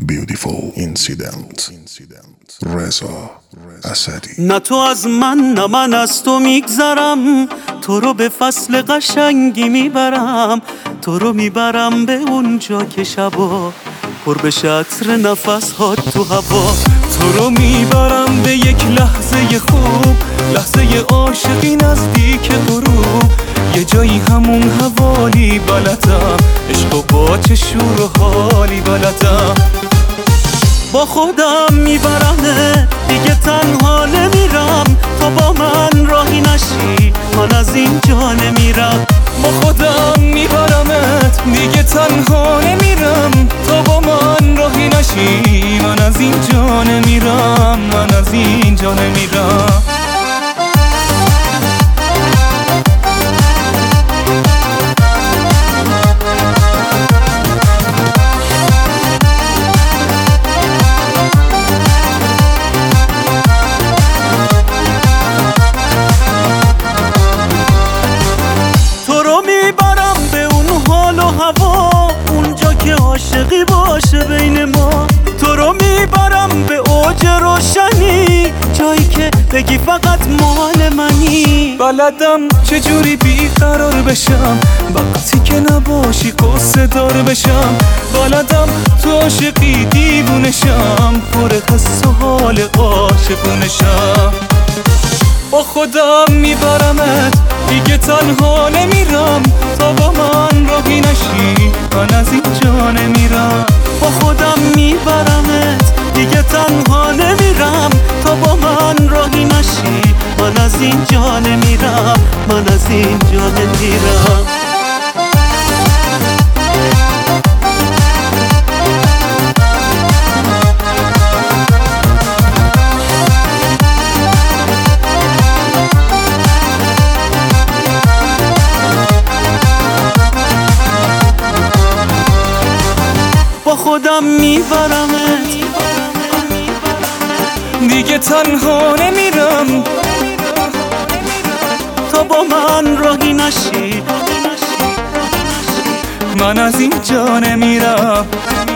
Beautiful incident رضا اسدی. نه تو از من نه من از تو میگذرم، تو رو به فصل قشنگی میبرم، تو رو میبرم به اونجا که شبا پر بشه عطر نفس ها تو هوا، تو رو میبرم به یک لحظه خوب، لحظه عاشقی نزدیک غروب، یه جایی همون حوالی بلدم، عشق و با چه شور و حالی بلدم، با خودم میبرمه دیگه تنها نمیرم، تا با من راهی نشی من از اینجا نمیرم، با خودم میبرمت دیگه تنها نمیرم، تا با من راهی نشی من از اینجا نمیرم، من از اینجا نمیرم. اونجا که عاشقی باشه بین ما، تو رو میبرم به اوج روشنی، جایی که بگی فقط مال منی، بلدم چجوری بیقرار بشم وقتی که نباشی قصه دار بشم، بلدم تو عاشقی دیوونشم، پر حس و حال عاشقونشم، با خودم میبرمت دیگه تنها نمیرم، تا با من راهی نشی من از اینجا نمیرم، با خودم میبرمت دیگه تنها نمیرم، تا با من راهی نشی من از اینجا نمیرم، من از اینجا نمیرم. خودم میبرمت دیگه تنها نمیرم، تا با من راهی نشی من از اینجا نمیرم.